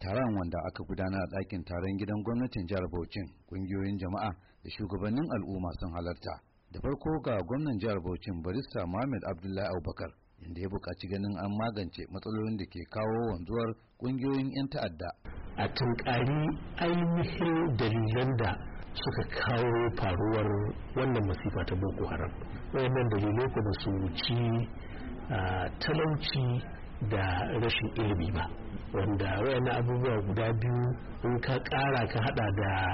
taron wanda aka gudanar a ɗakin taron gidan gwamnatin jihar Bauchi ƙungiyoyin jama'a da shugabannin al'umma sun halarta. Da farko ga gwamnan jihar Bauchi barista Muhammad Abdullahi Abubakar inda ya buƙaci ganin an magance matsalolin da ke kawo wanzuwar ƙungiyoyin 'yan ta'adda. A tunkari ainihin dalilan da suka kawo faruwar wannan masifa ta Boko Haram. Wayannan dalilai kuma su wuci talauci da rashin ilimi ba, wanda wayannan abubuwa guda biyu in ka ƙara ka hada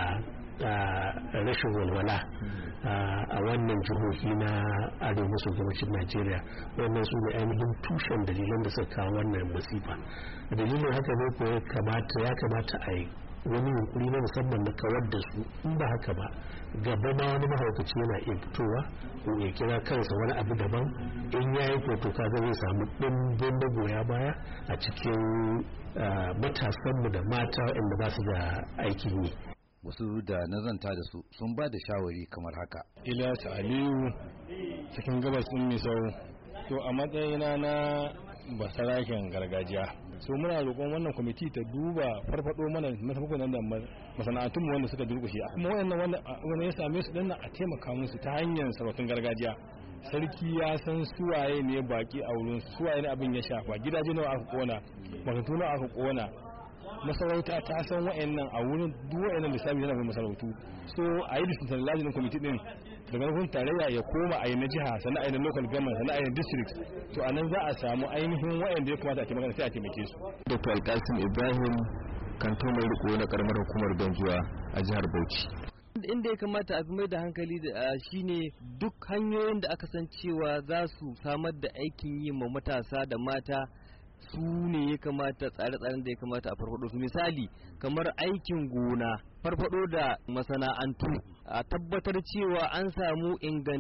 da rashin walwala a wannan jihohi na arewa maso gabashin Najeriya, wannan su ne ainihin tushen dalilan da suka kawo wannan masifa. Dalilin haka ne ko ya kamata a yi wani yunkuri na musamman na kawar da su, in ba haka ba gaba ma wani mahaukaci yana iya fitowa ko ya kira kansa wani abu daban, in ya yi to kaga zai samu ɗimbin magoya baya a cikin matasanmu da mata inda ba su da aikin yi. Wasu da nazanta da su sun ba da shawari kamar haka. Ilyas Aliyu cikin gabas ɗin Misau, to a matsayina na basaraken gargajiya, so muna roƙon wannan kwamiti ta duba farfado mana masafukunan da masana'antunmu wanda suka durƙushe, kuma wanda ya same su dan a taimaka musu ta hanyar sarautun gargajiya. Sarki ya san suwaye ne baki a wurin suwaye ne abin ya shafa, gidaje nawa aka kona, makarantu nawa aka kona, masarauta ta san wa'annan a wurin duk wa'annan lissafi yana mai masarautu. So a yi decentralizing kwamiti din daga nufin tarayya ya koma a yi na jiha, sannan a yi na local government, sannan a yi na district, to a nan za a samu ainihin wa'anda ya kamata a taimaka sai a taimake su. Dr. Alkasim Ibrahim, kantonar riko na karamar hukumar Ganjuwa a jihar Bauchi. Inda ya kamata a fi mai da hankali da shine duk hanyoyin da aka san cewa za su samar da aikin yi ma matasa da mata, su ne ya kamata tsare-tsaren da ya kamata a farfado su. Misali kamar aikin gona, farfado da masana'antu, a tabbatar cewa an samu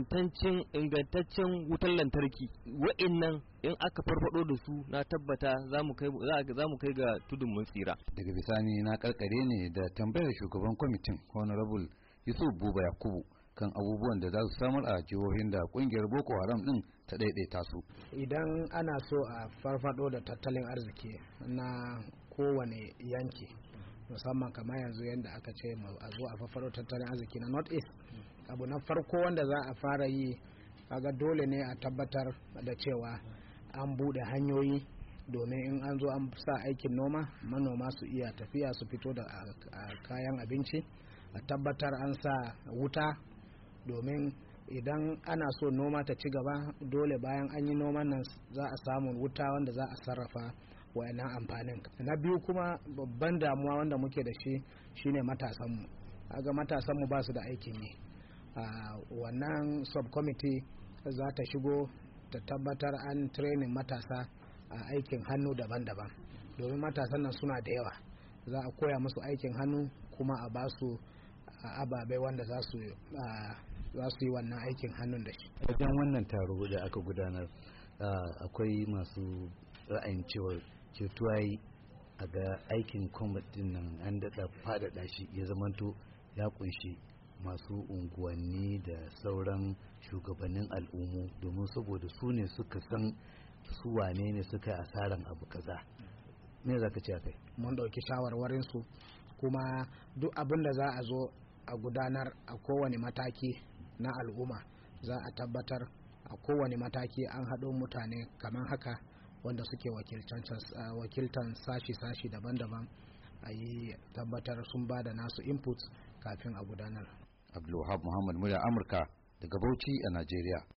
ingantaccen wutar lantarki. Wa'annan in aka farfado da su na tabbata za mu kai ga tudun mun tsira. Daga bisani na karkare ne da tambayar shugaban kwamitin Honorable Yusuf Buba Yakubu kan abubuwan da za su samar a jihohin da kungiyar Boko Haram din ta daidaita su. Idan ana so a farfado da tattalin arziki na kowane yanki, musamman kamar yanzu yadda aka ce a zo a farfado tattalin arziki na North East, abu na farko wanda za a fara yi kaga dole ne a tabbatar da cewa an bude hanyoyi domin in an zo an sa aikin noma, manoma su iya tafiya su fito da kayan abinci, a tabbatar an sa wuta, domin idan ana so noma ta ci gaba dole bayan an yi noman nan za a samu wuta wanda za a sarrafa wayannan amfanin. Na biyu kuma babban damuwa wanda muke da shi shine matasanmu. Kaga matasanmu ba su da aikin yi. Wannan subcommittee za ta shigo ta tabbatar an training matasa a aikin hannu daban-daban, domin matasan nan suna da yawa. Za a koya musu aikin hannu kuma a ba su ababai wanda za su yi wannan aikin hannun da shi. Wajen wannan taro da aka gudanar akwai masu ra'ayin cewa cewa a ga aikin kwamitin nan an daɗa faɗaɗa shi ya zamanto ya kunshi masu unguwanni da sauran shugabannin al'ummu, domin saboda su ne suka san su wane ne suka yi asaran abu kaza. Me za ka ce a kai? Mun ɗauki shawarwarinsu, kuma duk abin da za a zo a gudanar a kowane mataki na al'umma za a tabbatar a kowane mataki an haɗo mutane kamar haka wanda suke wakiltan sashi-sashi daban-daban, a yi tabbatar sun ba da nasu input kafin a gudanar. Abdulwahab Muhammad, murya Amurka daga Bauchi a Najeriya.